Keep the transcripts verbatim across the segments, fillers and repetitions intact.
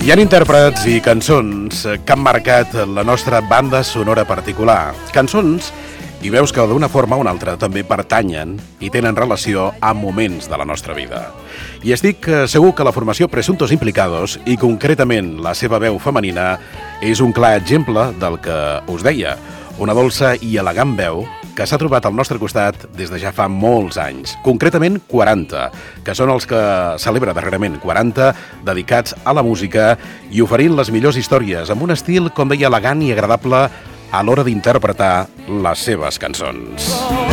Hi ha intèrprets i cançons que han marcat la nostra banda sonora particular. Cançons i veus que d'una forma o una altra també pertanyen i tenen relació amb moments de la nostra vida. I estic segur que la formació Presuntos Implicados, i concretament la seva veu femenina, és un clar exemple del que us deia. Una dolça i elegant veu que s'ha trobat al nostre costat des de ja fa molts anys, concretament quaranta, que són els que celebra darrerament quaranta, dedicats a la música i oferint les millors històries amb un estil, com deia, elegant i agradable a l'hora d'interpretar les seves cançons.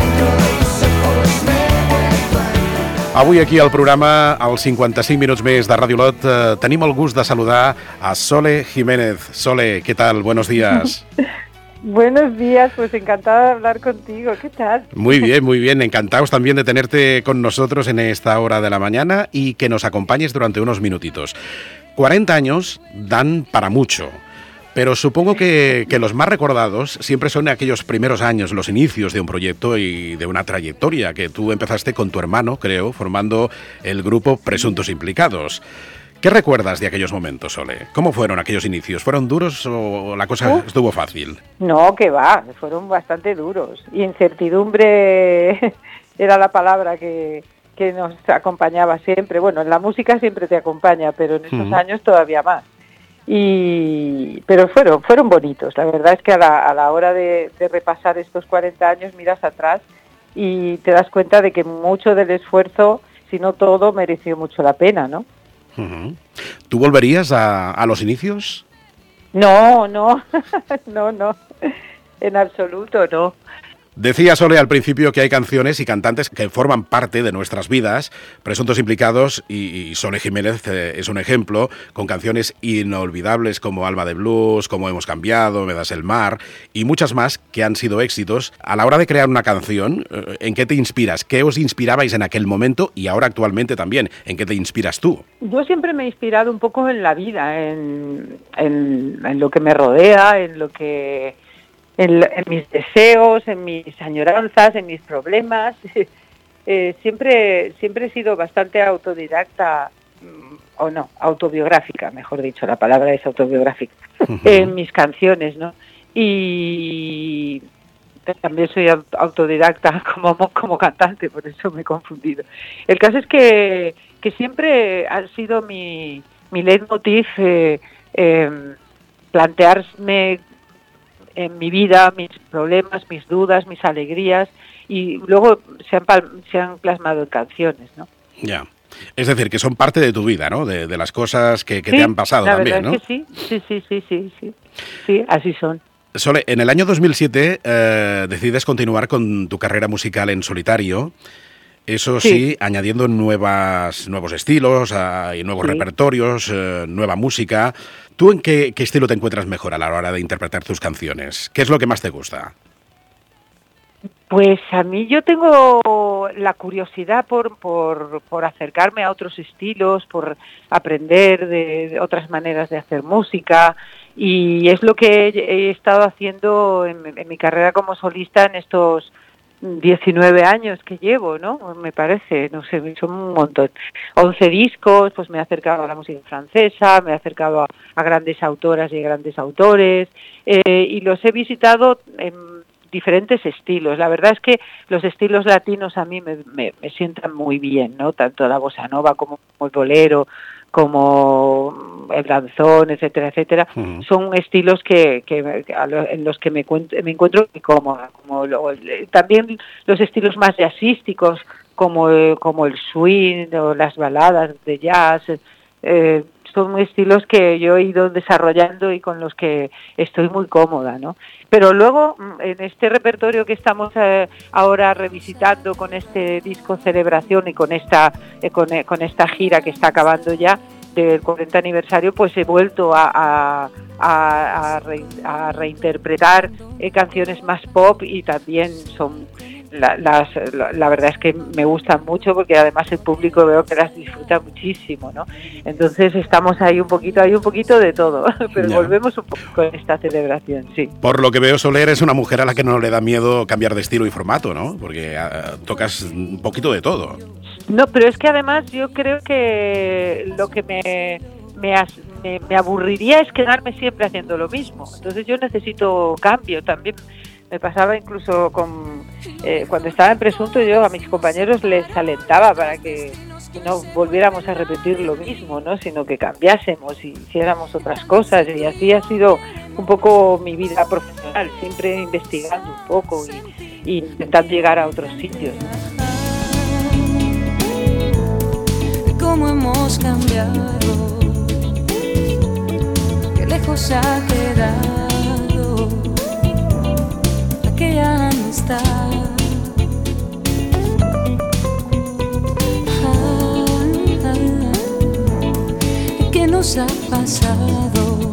Avui aquí al programa, als cinquanta-cinc minuts més de Ràdio Lot, eh, tenim el gust de saludar a Sole Jiménez. Sole, ¿qué tal? Buenos días. Buenos días, pues encantada de hablar contigo. ¿Qué tal? Muy bien, muy bien. Encantados también de tenerte con nosotros en esta hora de la mañana y que nos acompañes durante unos minutitos. cuarenta años dan para mucho, pero supongo que, que los más recordados siempre son aquellos primeros años, los inicios de un proyecto y de una trayectoria que tú empezaste con tu hermano, creo, formando el grupo Presuntos Implicados. ¿Qué recuerdas de aquellos momentos, Sole? ¿Cómo fueron aquellos inicios? ¿Fueron duros o la cosa uh, estuvo fácil? No, que va, fueron bastante duros. Y incertidumbre era la palabra que, que nos acompañaba siempre. Bueno, en la música siempre te acompaña, pero en estos uh-huh. años todavía más. Y pero fueron fueron bonitos. La verdad es que a la, a la hora de, de repasar estos cuarenta años miras atrás y te das cuenta de que mucho del esfuerzo, si no todo, mereció mucho la pena, ¿no? Uh-huh. ¿Tú volverías a, a los inicios? No, no, no, no, en absoluto no. Decía Sole al principio que hay canciones y cantantes que forman parte de nuestras vidas, Presuntos Implicados, y, y Sole Jiménez eh, es un ejemplo, con canciones inolvidables como Alma de Blues, Como hemos cambiado, Me das el mar, y muchas más que han sido éxitos. A la hora de crear una canción, eh, ¿en qué te inspiras? ¿Qué os inspirabais en aquel momento y ahora actualmente también? ¿En qué te inspiras tú? Yo siempre me he inspirado un poco en la vida, en, en, en lo que me rodea, en lo que... En, en mis deseos, en mis añoranzas, en mis problemas. eh, siempre, siempre he sido bastante autodidacta, o no, autobiográfica, mejor dicho, la palabra es autobiográfica, uh-huh. en mis canciones, ¿no? Y también soy autodidacta como, como cantante, por eso me he confundido. El caso es que, que siempre ha sido mi, mi leitmotiv eh, eh, plantearme en mi vida, mis problemas, mis dudas, mis alegrías, y luego se han, se han plasmado en canciones, ¿no? Ya. Es decir, que son parte de tu vida, ¿no? De, de las cosas que, que sí, te han pasado la también, verdad ¿no? Es que sí, sí, sí, sí, sí, sí, sí, así son. Sole, en el año dos mil siete eh, decides continuar con tu carrera musical en solitario. Eso sí, sí añadiendo nuevas, nuevos estilos uh, y nuevos sí. repertorios, uh, nueva música. ¿Tú en qué, qué estilo te encuentras mejor a la hora de interpretar tus canciones? ¿Qué es lo que más te gusta? Pues a mí yo tengo la curiosidad por, por, por acercarme a otros estilos, por aprender de, de otras maneras de hacer música, y es lo que he, he estado haciendo en, en mi carrera como solista en estos diecinueve años que llevo, ¿no? Me parece, no sé, son un montón. once discos, pues me he acercado a la música francesa, me he acercado a, a grandes autoras y grandes autores, eh, y los he visitado en diferentes estilos. La verdad es que los estilos latinos a mí me, me, me sientan muy bien, ¿no? Tanto la bossa nova como el bolero, como el danzón, etcétera, etcétera, uh-huh. son estilos que, que en los que me, me encuentro muy cómoda. Como lo, también los estilos más jazzísticos, como, como el swing o las baladas de jazz, eh, son estilos que yo he ido desarrollando y con los que estoy muy cómoda, ¿no? Pero luego, en este repertorio que estamos eh, ahora revisitando con este disco Celebración y con esta, eh, con, eh, con esta gira que está acabando ya, del cuarenta aniversario, pues he vuelto a, a, a, a, re, a reinterpretar eh, canciones más pop, y también son... La, las, la, la verdad es que me gustan mucho, porque además el público veo que las disfruta muchísimo, ¿no? Entonces estamos ahí un poquito, hay un poquito de todo, pero ya. Volvemos un poco con esta celebración, sí. Por lo que veo, Soler es una mujer a la que no le da miedo cambiar de estilo y formato, ¿no? Porque uh, tocas un poquito de todo. No, pero es que además yo creo que lo que me, me, as, me, me aburriría es quedarme siempre haciendo lo mismo. Entonces yo necesito cambio. También me pasaba incluso con eh, cuando estaba en Presunto, yo a mis compañeros les alentaba para que no volviéramos a repetir lo mismo, ¿no? Sino que cambiásemos y hiciéramos otras cosas. Y así ha sido un poco mi vida profesional, siempre investigando un poco y, y intentando llegar a otros sitios, ¿no? Cómo hemos cambiado, qué lejos ha quedado aquella amistad. Ah, ah, ¿qué nos ha pasado?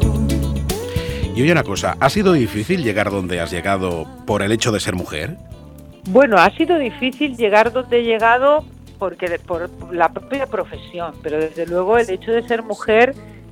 Y oye una cosa, ¿ha sido difícil llegar donde has llegado por el hecho de ser mujer? Bueno, ha sido difícil llegar donde he llegado porque por la propia profesión, pero desde luego el hecho de ser mujer,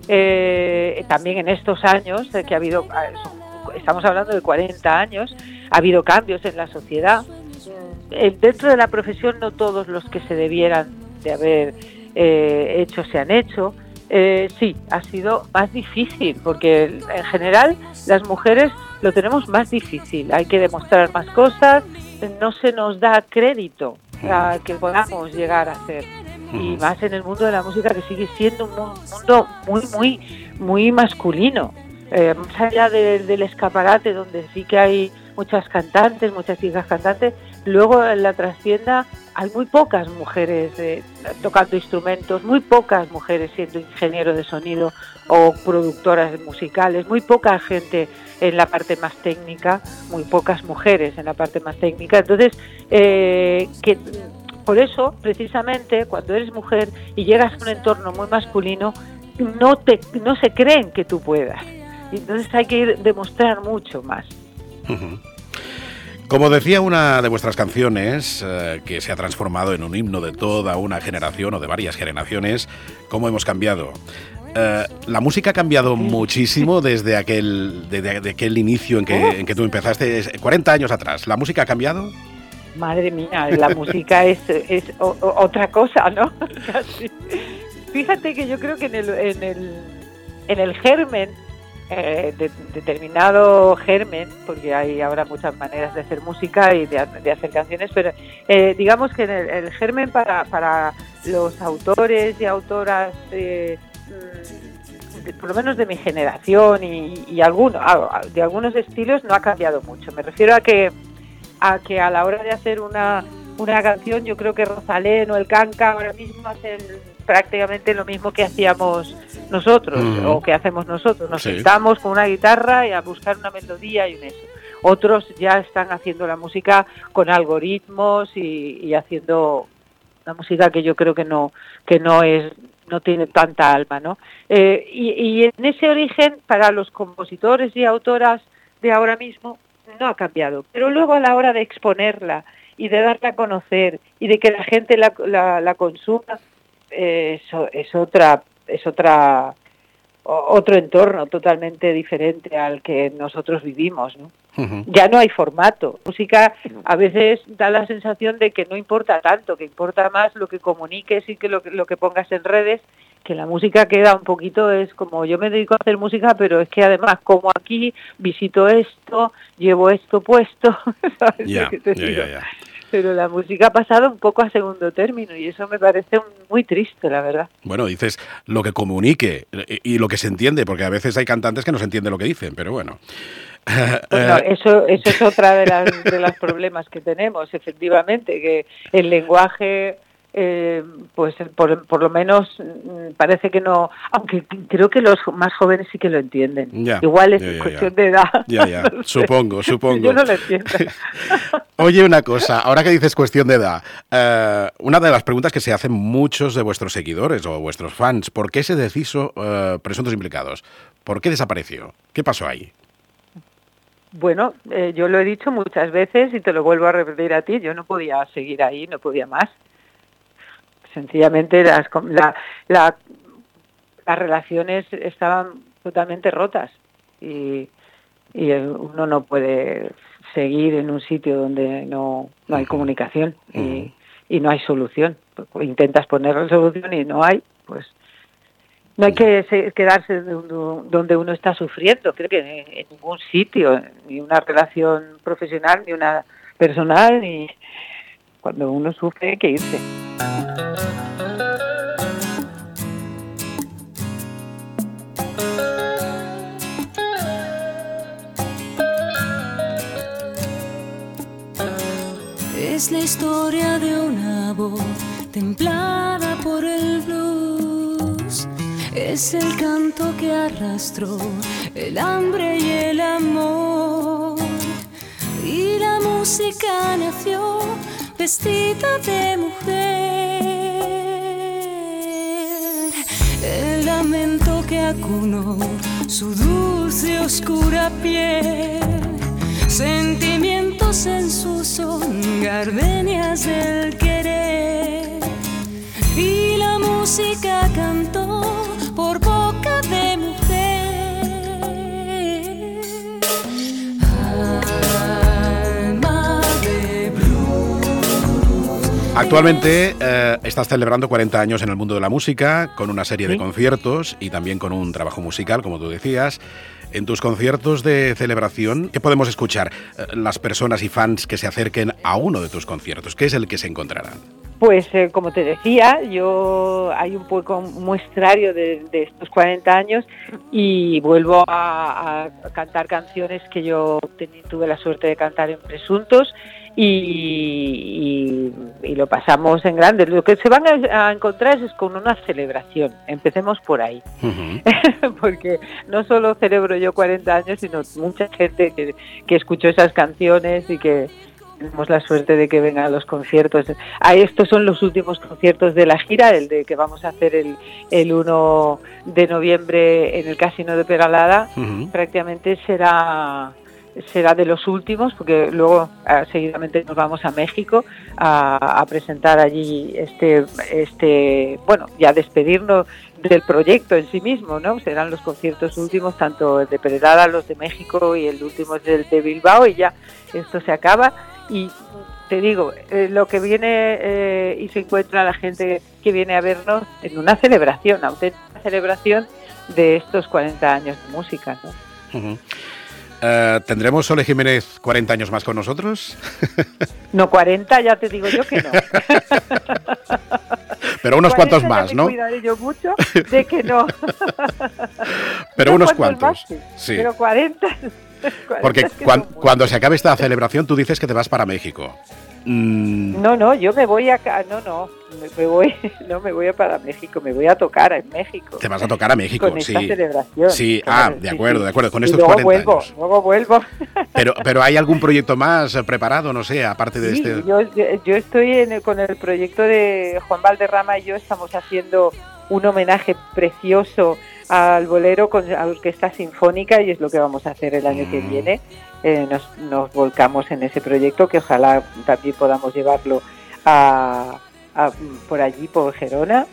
eh, también en estos años, eh, que ha habido, estamos hablando de cuarenta años, ha habido cambios en la sociedad. Eh, dentro de la profesión no todos los que se debieran de haber eh, hecho se han hecho. Eh, sí, ha sido más difícil, porque en general las mujeres lo tenemos más difícil, hay que demostrar más cosas, no se nos da crédito a que podamos llegar a ser, y más en el mundo de la música, que sigue siendo un mundo muy muy muy masculino, eh, más allá de, del escaparate, donde sí que hay muchas cantantes, muchas chicas cantantes, luego en la trastienda hay muy pocas mujeres eh, tocando instrumentos, muy pocas mujeres siendo ingenieros de sonido o productoras musicales, muy poca gente en la parte más técnica, muy pocas mujeres en la parte más técnica. Entonces, eh, que por eso, precisamente, cuando eres mujer y llegas a un entorno muy masculino, no te no se creen que tú puedas. Y entonces hay que ir, demostrar mucho más. Uh-huh. Como decía una de vuestras canciones, eh, que se ha transformado en un himno de toda una generación o de varias generaciones, ¿cómo hemos cambiado? Eh, la música ha cambiado muchísimo desde aquel, desde, de aquel inicio en que, en que tú empezaste, cuarenta años atrás. ¿La música ha cambiado? Madre mía, la música es, es o, o, otra cosa, ¿no? Casi. Fíjate que yo creo que en el, en el, en el germen, eh, de, determinado germen, porque hay ahora muchas maneras de hacer música y de, de hacer canciones, pero eh, digamos que en el, el germen para, para los autores y autoras, eh, de, por lo menos de mi generación y, y alguno, de algunos estilos, no ha cambiado mucho. Me refiero a que a que a la hora de hacer una, una canción, yo creo que Rosalén o el Canca ahora mismo hacen prácticamente lo mismo que hacíamos nosotros, mm. o que hacemos nosotros. Nos sí. sentamos con una guitarra y a buscar una melodía y un eso. Otros ya están haciendo la música con algoritmos y, y haciendo una música que yo creo que no que no es no tiene tanta alma, ¿no? Eh, y, y en ese origen, para los compositores y autoras de ahora mismo, no ha cambiado, pero luego a la hora de exponerla y de darla a conocer y de que la gente la, la, la consuma, eh, eso es otra es otra otro entorno totalmente diferente al que nosotros vivimos, ¿no? Uh-huh. Ya no hay formato. Música a veces da la sensación de que no importa tanto, que importa más lo que comuniques y que lo, lo que pongas en redes, que la música queda un poquito, es como yo me dedico a hacer música, pero es que además como aquí visito esto, llevo esto puesto, ¿sabes? Yeah, yeah, yeah, yeah. Pero la música ha pasado un poco a segundo término y eso me parece muy triste, la verdad. Bueno, dices lo que comunique y lo que se entiende, porque a veces hay cantantes que no se entiende lo que dicen, pero bueno. Bueno, eso, eso es otra de las de los problemas que tenemos, efectivamente, que el lenguaje, eh, pues por, por lo menos parece que no, aunque creo que los más jóvenes sí que lo entienden. Ya, Igual es ya, ya, cuestión ya. de edad. Ya, ya, no supongo, sé. supongo. Yo no lo entiendo. Oye, una cosa, ahora que dices cuestión de edad, eh, una de las preguntas que se hacen muchos de vuestros seguidores o vuestros fans, ¿por qué se deshizo eh, Presuntos Implicados? ¿Por qué desapareció? ¿Qué pasó ahí? Bueno, eh, yo lo he dicho muchas veces y te lo vuelvo a repetir a ti, yo no podía seguir ahí, no podía más. Sencillamente las, la, la, las relaciones estaban totalmente rotas y, y uno no puede seguir en un sitio donde no, no hay comunicación y, y no hay solución. Intentas poner la solución y no hay, pues No hay que se- quedarse de un- donde uno está sufriendo, creo que en, en ningún sitio, ni una relación profesional, ni una personal, ni cuando uno sufre hay que irse. Es la historia de una voz templada por el blues. Es el canto que arrastró el hambre y el amor. Y la música nació vestida de mujer. El lamento que acunó su dulce y oscura piel. Sentimientos en su son, gardenias del querer. Y la música cantó por boca de mujer. Alma de blues. Actualmente eh, estás celebrando cuarenta años en el mundo de la música, con una serie ¿Sí? de conciertos y también con un trabajo musical, como tú decías. En tus conciertos de celebración, ¿qué podemos escuchar? Eh, las personas y fans que se acerquen a uno de tus conciertos, ¿qué es el que se encontrarán? Pues eh, como te decía, yo hay un poco un muestrario de, de estos cuarenta años y vuelvo a, a cantar canciones que yo tení, tuve la suerte de cantar en Presuntos y, y, y lo pasamos en grande. Lo que se van a, a encontrar es con una celebración, empecemos por ahí. Uh-huh. Porque no solo celebro yo cuarenta años, sino mucha gente que, que escuchó esas canciones y que tenemos la suerte de que vengan a los conciertos. Ah, estos son los últimos conciertos de la gira, el de que vamos a hacer el, el uno de noviembre en el Casino de Peralada. Uh-huh. Prácticamente será será de los últimos, porque luego ah, seguidamente nos vamos a México a, a presentar allí este este bueno, ya despedirnos del proyecto en sí mismo, ¿no? Serán los conciertos últimos, tanto el de Peralada, los de México y el último es el de Bilbao, y ya esto se acaba. Y te digo, eh, lo que viene eh, y se encuentra la gente que viene a vernos en una celebración, auténtica celebración de estos cuarenta años de música, ¿no? Uh-huh. Uh, ¿Tendremos Sole Jiménez cuarenta años más con nosotros? No, cuarenta ya te digo yo que no. Pero unos cuantos más, me ¿no? Cuidaré yo mucho de que no. Pero No, unos cuantos cuantos, más, sí. sí. Pero cuarenta. cuarenta Porque es que cuan- son muchos. cuando se acabe esta celebración, tú dices que te vas para México. Mm, No, no, yo me voy acá, no, no, me, me voy, no me voy a para México, me voy a tocar en México. te vas a tocar a México, Con sí. esta celebración. Sí, Claro, ah, de sí, acuerdo, sí. de acuerdo, con Y estos luego cuarenta vuelvo, años. luego vuelvo. Pero, pero ¿hay algún proyecto más eh, preparado, no sé, aparte de Sí, este? yo, yo estoy en el- con el proyecto de Juan Valderrama y yo estamos haciendo un homenaje precioso al bolero con la orquesta sinfónica y es lo que vamos a hacer el año que Mm. viene. Eh, nos, nos volcamos en ese proyecto que ojalá también podamos llevarlo a, a- por allí, por Gerona,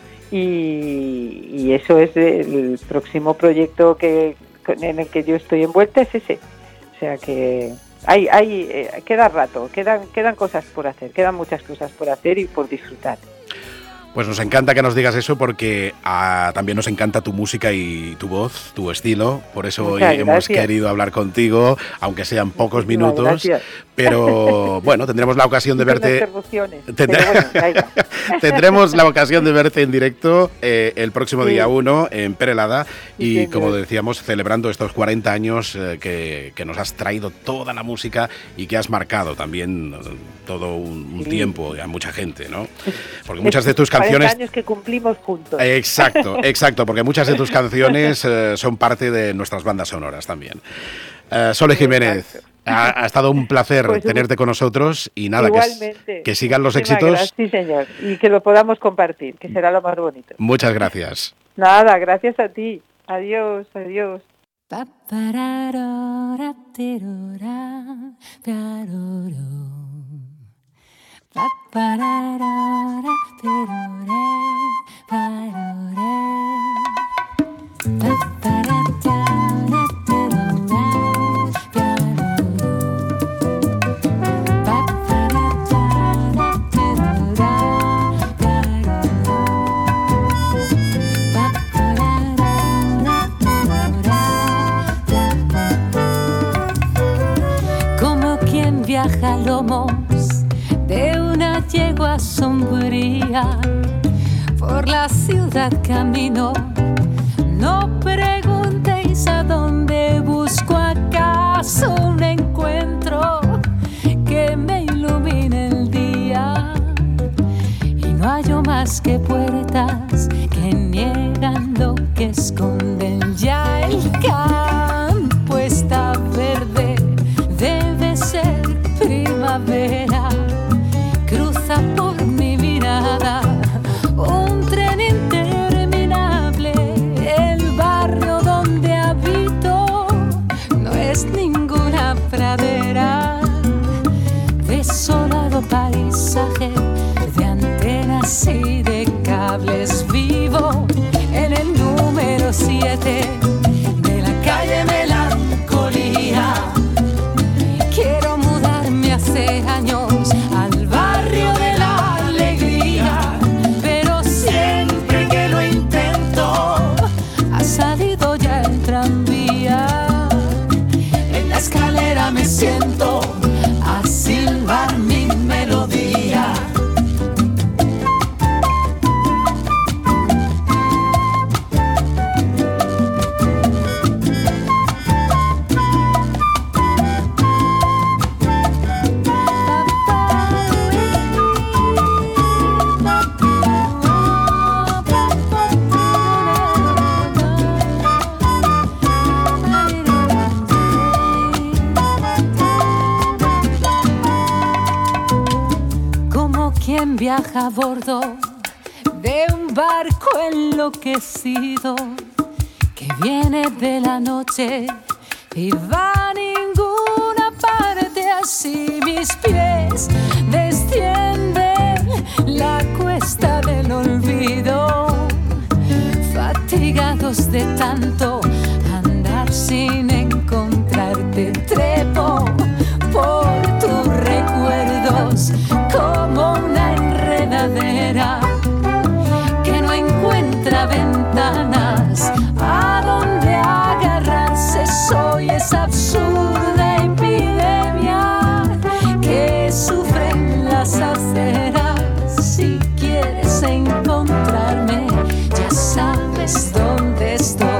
y, y eso es el próximo proyecto que en el que yo estoy envuelta, es ese. O sea que hay, hay eh, queda rato, quedan, quedan cosas por hacer, quedan muchas cosas por hacer y por disfrutar. Pues nos encanta que nos digas eso porque ah, también nos encanta tu música y tu voz, tu estilo. Por eso hoy Muchas hemos gracias. querido hablar contigo, aunque sean pocos Muchísimas minutos. gracias. Pero bueno, tendremos la ocasión de Con verte. interrupciones, Tendré- pero bueno, da igual. Tendremos la ocasión de verte en directo eh, el próximo Sí. día uno en Perelada Sí, y, señor. como decíamos, celebrando estos cuarenta años eh, que, que nos has traído toda la música y que has marcado también eh, todo un, un Sí. tiempo a mucha gente, ¿no? Porque muchas de tus cuarenta canciones... años que cumplimos juntos. Exacto, exacto, porque muchas de tus canciones eh, son parte de nuestras bandas sonoras también. Eh, Sole Jiménez, ha, ha estado un placer Pues un- tenerte con nosotros y nada, que, s- Igualmente. que sigan los Muchísimas éxitos. gracias. Sí, señor. Y que lo podamos compartir, que será lo más bonito. Muchas gracias. Nada, gracias a ti. Adiós, adiós. Pa pararora terora taroro. Pa pararora terore parore. Pa paratara terora paroro. Pa paratara terora paroro. Pa parara viaja a lomos de una yegua sombría. Por la ciudad camino, no preguntéis a dónde busco, acaso un encuentro que me ilumine el día. Y no hallo más que puertas que niegan lo que esconden. Ya el campo está verde, debe ser primavera. Cruza por mi mirada un tren interminable. El barrio donde habito no es ninguna pradera. Desolado paisaje de antenas y de cables. Vivo en el número siete de la calle Melancolía. Quiero mudarme hace años al barrio de la alegría, pero siempre que lo intento ha salido ya el tranvía. En la escalera me siento a silbar mi melodía. Quien viaja a bordo de un barco enloquecido que viene de la noche y va a ninguna parte. Así mis pies descienden la cuesta del olvido, fatigados de tanto andar sin encontrarte. Trepo por tus recuerdos como una enredadera que no encuentra ventanas a donde agarrarse. Soy esa absurda epidemia que sufren las aceras. Si quieres encontrarme, ya sabes dónde estoy.